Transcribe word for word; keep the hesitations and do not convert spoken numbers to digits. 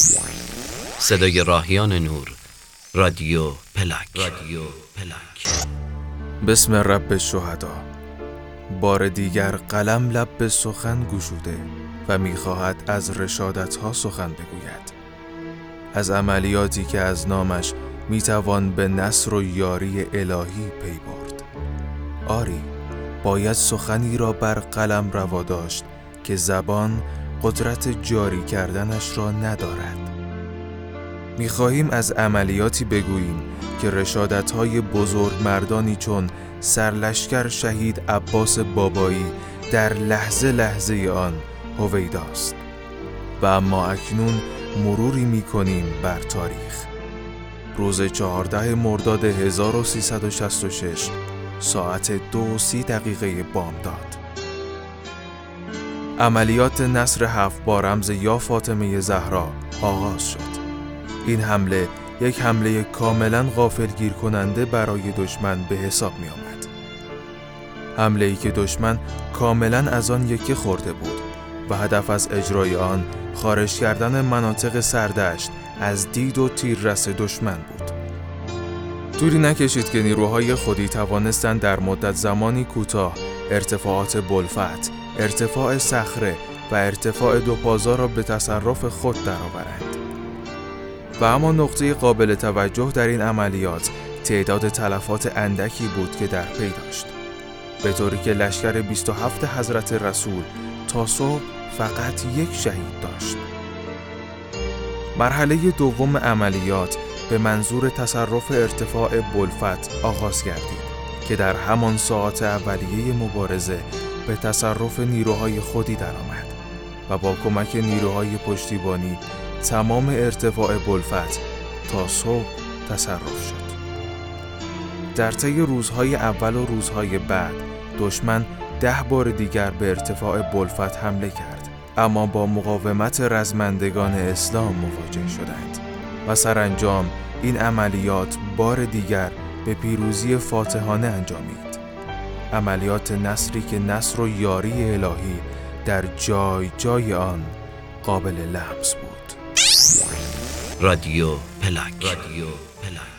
صدای راهیان نور، رادیو پلاک. رادیو پلاک. بسم رب الشهدا. بار دیگر قلم لب به سخن گشوده و می‌خواهد از رشادت‌ها سخن بگوید، از عملیاتی که از نامش میتوان به نصر و یاری الهی پی برد. آری، باید سخنی را بر قلم روا داشت که زبان قدرت جاری کردنش را ندارد. می‌خواهیم از عملیاتی بگوییم که رشادت‌های بزرگ مردانی چون سرلشکر شهید عباس بابایی در لحظه لحظه آن هویداست. و اما اکنون مروری می‌کنیم بر تاریخ. روز چهاردهم مرداد هزار و سیصد و شصت و شش ساعت دو و سی دقیقه بامداد، عملیات نصر هفت با رمز یا فاطمه زهرا آغاز شد. این حمله یک حمله کاملا غافلگیر کننده برای دشمن به حساب می آمد. حمله‌ای که دشمن کاملا از آن یکی خورده بود و هدف از اجرای آن خارج کردن مناطق سردشت از دید و تیررس دشمن بود. طولی نکشید که نیروهای خودی توانستند در مدت زمانی کوتاه ارتفاعات بلفت، ارتفاع صخره و ارتفاع دوپازا را به تصرف خود درآورند. و اما نقطه قابل توجه در این عملیات تعداد تلفات اندکی بود که در پی داشت، به طوری که لشکر بیست و هفت حضرت رسول تا صبح فقط یک شهید داشت. مرحله دوم عملیات به منظور تصرف ارتفاع بلفت آغاز گردید که در همان ساعات اولیه مبارزه به تصرف نیروهای خودی درآمد و با کمک نیروهای پشتیبانی تمام ارتفاع بلفت تا صبح تصرف شد. در طی روزهای اول و روزهای بعد دشمن ده بار دیگر به ارتفاع بلفت حمله کرد، اما با مقاومت رزمندگان اسلام مواجه شدند و سرانجام این عملیات بار دیگر به پیروزی فاتحانه انجامید. عملیات نصری که نصر و یاری الهی در جای جای آن قابل لمس بود. رادیو پلاک. رادیو پلاک.